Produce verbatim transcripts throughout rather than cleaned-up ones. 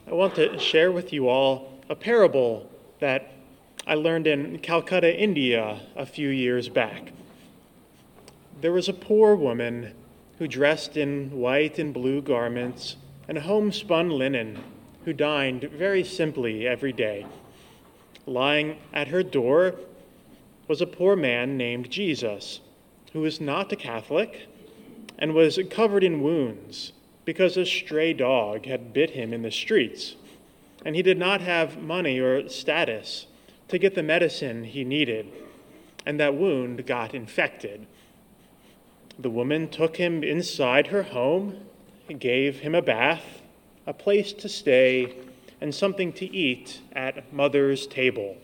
I want to share with you all a parable that I learned in Calcutta, India, a few years back. There was a poor woman who dressed in white and blue garments and homespun linen, who dined very simply every day. Lying at her door was a poor man named Jesus, who was not a Catholic and was covered in wounds because a stray dog had bit him in the streets, and he did not have money or status to get the medicine he needed, and that wound got infected. The woman took him inside her home, gave him a bath, a place to stay, and something to eat at Mother's table.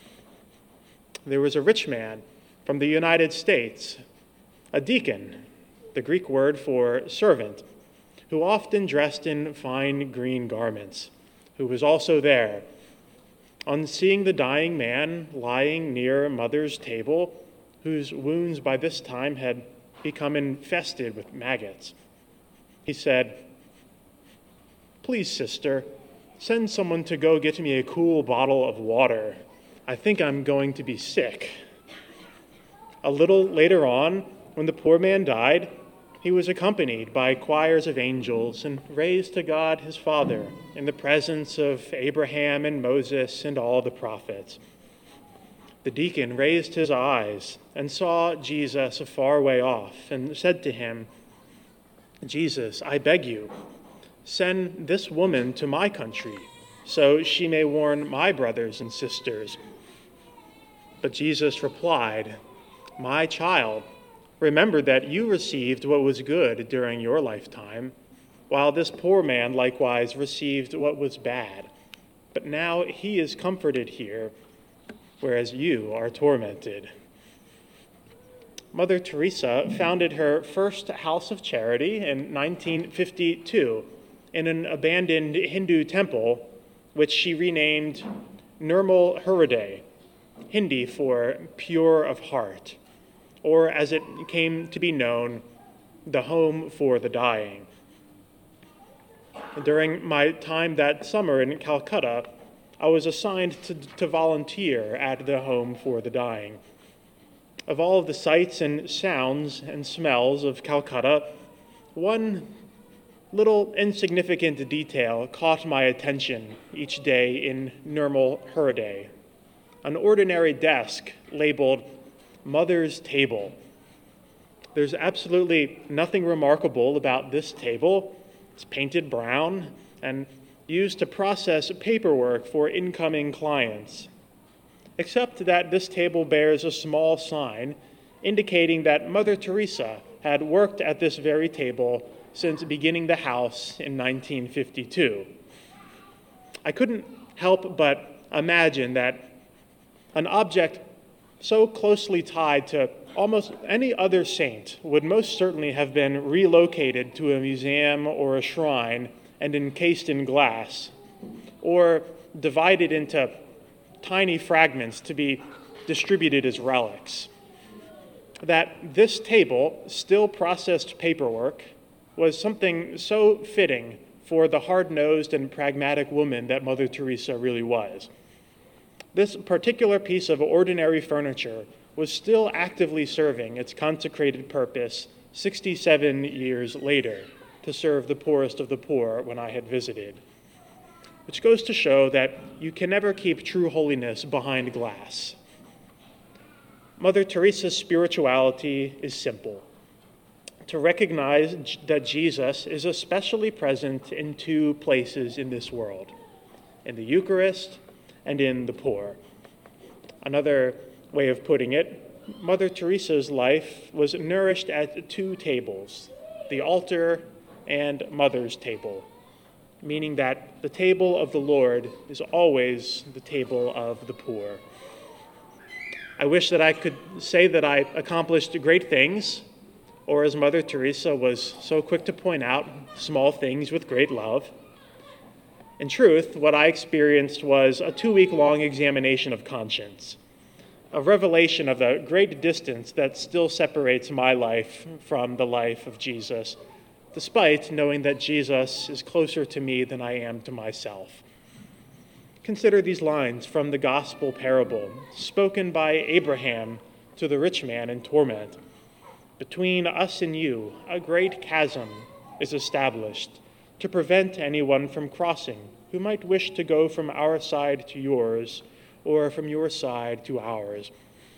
There was a rich man from the United States, a deacon, the Greek word for servant, who often dressed in fine green garments, who was also there. On seeing the dying man lying near Mother's table, whose wounds by this time had become infested with maggots, he said, "Please, sister, send someone to go get me a cool bottle of water. I think I'm going to be sick." A little later on, when the poor man died, he was accompanied by choirs of angels and raised to God his Father in the presence of Abraham and Moses and all the prophets. The deacon raised his eyes and saw Jesus a far way off and said to him, "Jesus, I beg you, send this woman to my country so she may warn my brothers and sisters." But Jesus replied, "My child, remember that you received what was good during your lifetime, while this poor man likewise received what was bad. But now he is comforted here, whereas you are tormented." Mother Teresa founded her first house of charity in nineteen fifty-two in an abandoned Hindu temple, which she renamed Nirmal Hriday, Hindi for pure of heart, or as it came to be known, the Home for the Dying. During my time that summer in Calcutta, I was assigned to, to volunteer at the Home for the Dying. Of all of the sights and sounds and smells of Calcutta, one little insignificant detail caught my attention each day in Nirmal Hriday: an ordinary desk labeled Mother's Table. There's absolutely nothing remarkable about this table. It's painted brown and used to process paperwork for incoming clients, except that this table bears a small sign indicating that Mother Teresa had worked at this very table since beginning the house in nineteen fifty-two. I couldn't help but imagine that an object so closely tied to almost any other saint would most certainly have been relocated to a museum or a shrine and encased in glass, or divided into tiny fragments to be distributed as relics. That this table still processed paperwork was something so fitting for the hard-nosed and pragmatic woman that Mother Teresa really was. This particular piece of ordinary furniture was still actively serving its consecrated purpose sixty-seven years later to serve the poorest of the poor when I had visited, which goes to show that you can never keep true holiness behind glass. Mother Teresa's spirituality is simple: to recognize that Jesus is especially present in two places in this world, in the Eucharist and in the poor. Another way of putting it, Mother Teresa's life was nourished at two tables, the altar and Mother's table, meaning that the table of the Lord is always the table of the poor. I wish that I could say that I accomplished great things, or as Mother Teresa was so quick to point out, small things with great love. In truth, what I experienced was a two-week-long examination of conscience, a revelation of the great distance that still separates my life from the life of Jesus, despite knowing that Jesus is closer to me than I am to myself. Consider these lines from the gospel parable spoken by Abraham to the rich man in torment. Between us and you, a great chasm is established to prevent anyone from crossing who might wish to go from our side to yours or from your side to ours.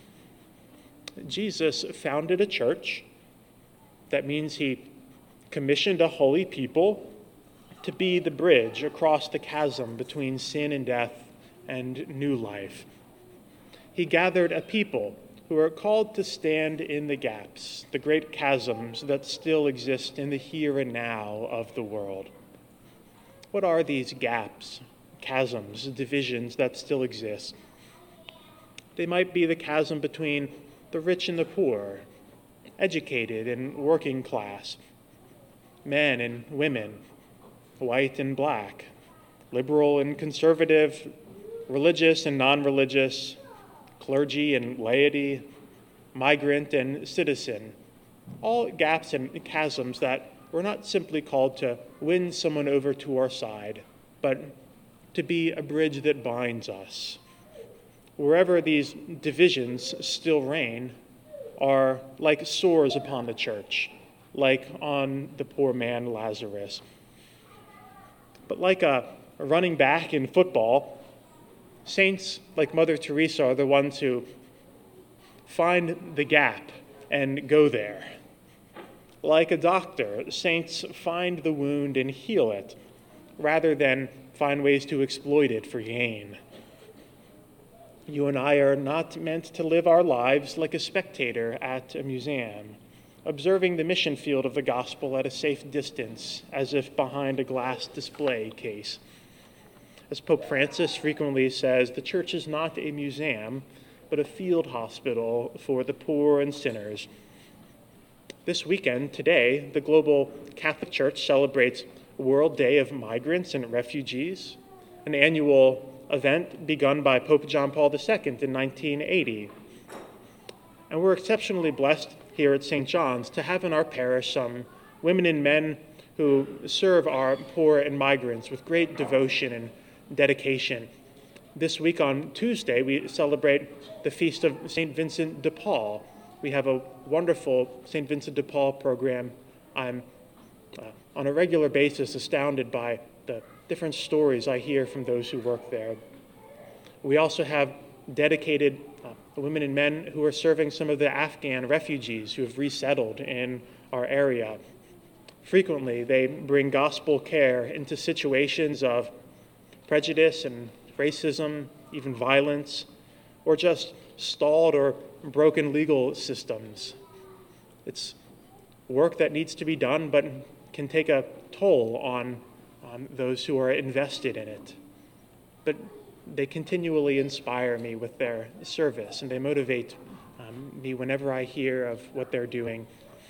Jesus founded a church. That means he commissioned a holy people to be the bridge across the chasm between sin and death and new life. He gathered a people who are called to stand in the gaps, the great chasms that still exist in the here and now of the world. What are these gaps, chasms, divisions that still exist? They might be the chasm between the rich and the poor, educated and working class, men and women, white and black, liberal and conservative, religious and non-religious, clergy and laity, migrant and citizen, all gaps and chasms that we're not simply called to win someone over to our side, but to be a bridge that binds us. Wherever these divisions still reign are like sores upon the church, like on the poor man Lazarus. But like a running back in football, saints like Mother Teresa are the ones who find the gap and go there. Like a doctor, saints find the wound and heal it, rather than find ways to exploit it for gain. You and I are not meant to live our lives like a spectator at a museum, observing the mission field of the gospel at a safe distance, as if behind a glass display case. As Pope Francis frequently says, the church is not a museum, but a field hospital for the poor and sinners. This weekend, today, the Global Catholic Church celebrates World Day of Migrants and Refugees, an annual event begun by Pope John Paul the Second in nineteen eighty. And we're exceptionally blessed here at Saint John's to have in our parish some women and men who serve our poor and migrants with great devotion and dedication. This week on Tuesday, we celebrate the feast of Saint Vincent de Paul. We have a wonderful Saint Vincent de Paul program. I'm uh, on a regular basis astounded by the different stories I hear from those who work there. We also have dedicated uh, women and men who are serving some of the Afghan refugees who have resettled in our area. Frequently, they bring gospel care into situations of prejudice and racism, even violence, or just stalled or broken legal systems. It's work that needs to be done, but can take a toll on, on those who are invested in it. But they continually inspire me with their service, and they motivate um, me whenever I hear of what they're doing.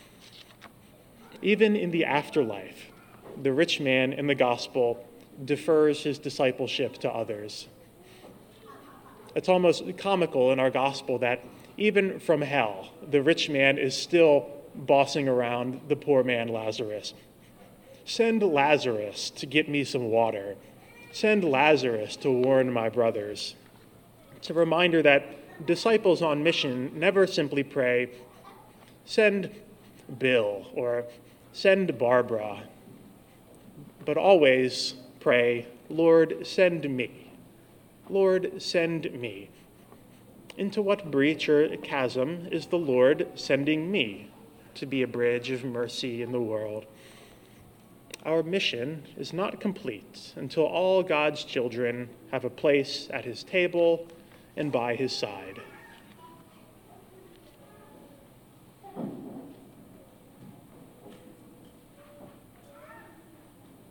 Even in the afterlife, the rich man in the gospel defers his discipleship to others. It's almost comical in our gospel that even from hell, the rich man is still bossing around the poor man Lazarus. Send Lazarus to get me some water. Send Lazarus to warn my brothers. It's a reminder that disciples on mission never simply pray, send Bill or send Barbara, but always pray, Lord, send me. Lord, send me. Into what breach or chasm is the Lord sending me to be a bridge of mercy in the world? Our mission is not complete until all God's children have a place at his table and by his side.